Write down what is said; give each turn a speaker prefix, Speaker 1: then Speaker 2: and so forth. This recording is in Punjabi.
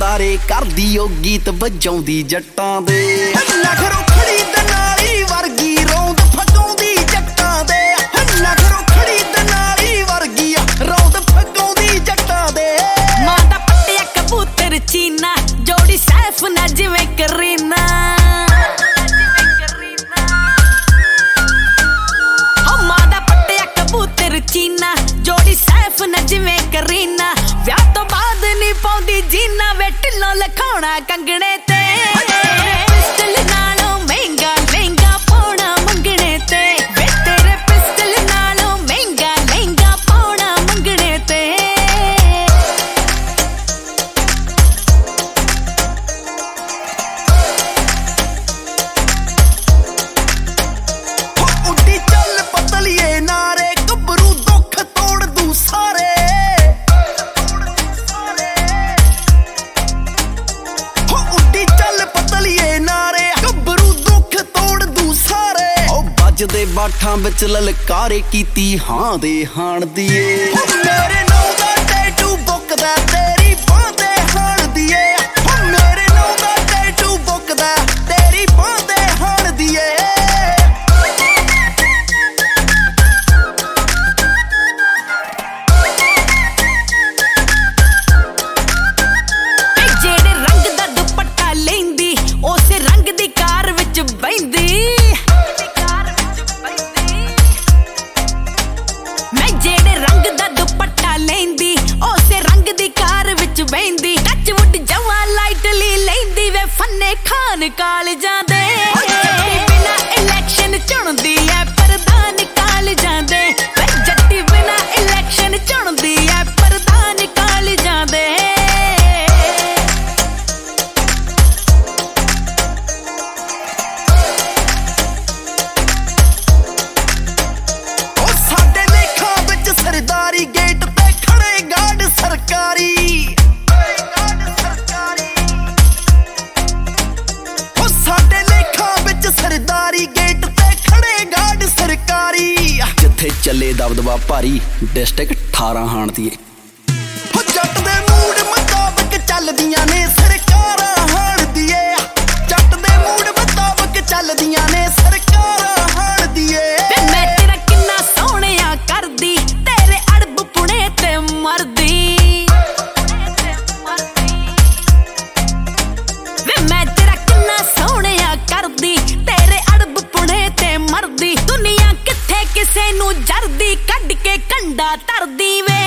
Speaker 1: ਤਾਰੇ ਕਰਦੀ ਓ ਗੀਤ ਵਜਾਉਂਦੀ ਜੱਟਾਂ ਦੇ ਨਖਰੋ ਖੜੀ ਦਨਾਲੀ ਵਰਗੀ ਰੌਂਦ ਫਗਾਉਂਦੀ ਜੱਟਾਂ ਦੇ ਨਖਰੋ ਖੜੀ ਦਨਾਲੀ ਵਰਗੀ ਰੌਂਦ ਫਗਾਉਂਦੀ ਜੱਟਾਂ ਦੇ
Speaker 2: ਮਾਂ ਦਾ ਪੱਟਿਆ ਕਬੂਤਰ ਚੀਨਾ ਜੋੜੀ ਸੈਫ ਨਾ ਜਿਵੇਂ ਕਰੀਨਾ ਚੀਨਾ ਜੋੜੀ ਸੈਫ ਨਾ ਜਿਵੇਂ ਕਰੀਨਾ ਵਿਆਹ ਤੋਂ ਬਾਅਦ ਨਹੀਂ ਪਾਉਂਦੀ ਜੀਨਾ ਵੇ ਢਿੱਲੋਂ ਲਖਾਉਣਾ ਕੰਗਣੇ ਤੇ ਪਿਸਟਲ ਨਾਲੋਂ ਮਹਿੰਗਾ ਲਹਿੰਗਾ ਪਾਉਣਾ ਮੰਗਣੇ ਤੇ ਵੇ ਤੇਰੇ ਪਿਸਟਲ ਨਾਲੋਂ ਮਹਿੰਗਾ ਲਹਿੰਗਾ ਪਾਉਣਾ ਮੰਗਣੇ ਤੇ
Speaker 1: ਉੱਡੀ ਚੱਲ ਪਤਲੀਏ ਨਾਰੇ ਦੇ ਬਾਠਾਂ ਵਿੱਚ ਲਲਕਾਰੇ ਕੀਤੀ ਹਾਂ ਦੇ ਹਾਣ ਦੀਏ ਮੇਰੇ ਨਾਂ ਦਾ ਟੈਟੂ ਬੁੱਕਦਾ ਤੇਰੀ ਬਾਂਹ ਤੇ ਹਾਣ ਦੀਏ ਮੇਰੇ ਨਾਂ ਦਾ ਟੈਟੂ ਬੁੱਕਦਾ ਤੇਰੀ ਬਾਂਹ ਤੇ ਹਾਣ ਦੀਏ
Speaker 2: ਜਿਹੜੇ ਰੰਗ ਦਾ ਦੁਪੱਟਾ ਲੈਂਦੀ ਉਸੇ ਰੰਗ ਦੀ ਕਾਰ ਵਿੱਚ ਬਹਿੰਦੀ ਜਿਹੜੇ ਰੰਗ ਦਾ ਦੁਪੱਟਾ ਲੈਂਦੀ ਉਸੇ ਰੰਗ ਦੀ ਕਾਰ ਵਿੱਚ ਬਹਿੰਦੀ ਟੱਚਵੁੱਡ ਜਵਾ ਲਾਈਟਲੀ ਲੈਂਦੀ ਵੇ ਫੰਨੇ ਖਾਨ ਕਾਲਜਾਂ ਦੇ ਬਿਨਾ ਇਲੈਕਸ਼ਨ ਚੁਣਦੀ ਐ ਪ੍ਰਧਾਨ ਕਾਲਜਾਂ ਦੇ ਵੇ ਜੱਟੀ ਬਿਨਾ ਇਲੈਕਸ਼ਨ ਚੁਣਦੀ ਐ ਪ੍ਰਧਾਨ ਕਾਲਜਾਂ ਦੇ ਸਰਦਾਰੀ ਗੇਟ ਤੇ ਖੜੇ ਗਾਰਡ ਸਰਕਾਰੀ ਉਹ ਸਾਡੇ ਲੇਖਾਂ ਵਿੱਚ ਸਰਦਾਰੀ ਗੇਟ ਤੇ ਖੜੇ ਗਾਰਡ ਸਰਕਾਰੀ ਜਿੱਥੇ ਚੱਲੇ ਦਬਦਬਾ ਭਾਰੀ ਡਿਸਟ੍ਰਿਕਟ 18 ਹਾਣ ਦੀਏ ਉਹ ਜੱਟ ਦੇ ਮੂਡ ਮੁਤਾਬਕ ਚੱਲਦੀਆਂ ਨੇ ਸਰਕਾਰਾਂ ਹਾਣ ਦੀਏ ਜੱਟ ਦੇ ਮੂਡ ਮੁਤਾਬਕ ਚੱਲਦੀਆਂ ਨੇ ਸਰਕਾਰਾਂ ਹਾਣ ਦੀਏ ਮੈਂ ਤੇਰਾ ਕਿੰਨਾ ਸੋਹਣਿਆ ਕਰਦੀ ਮਰਦੀ ਵੇ ਮੈਂ ਤੇਰਾ ਕਿੰਨਾ ਸੋਹਣਿਆ ਕਰਦੀ ਤੇਰੇ ਅੜਬ ਪੁਣੇ ਤੇ ਮਰਦੀ ਦੁਨੀਆ ਕਿੱਥੇ ਕਿਸੇ ਨੂੰ ਜਰਦੀ ਕੱਢ ਕੇ ਕੰਡਾ ਧਰਦੀ ਵੇ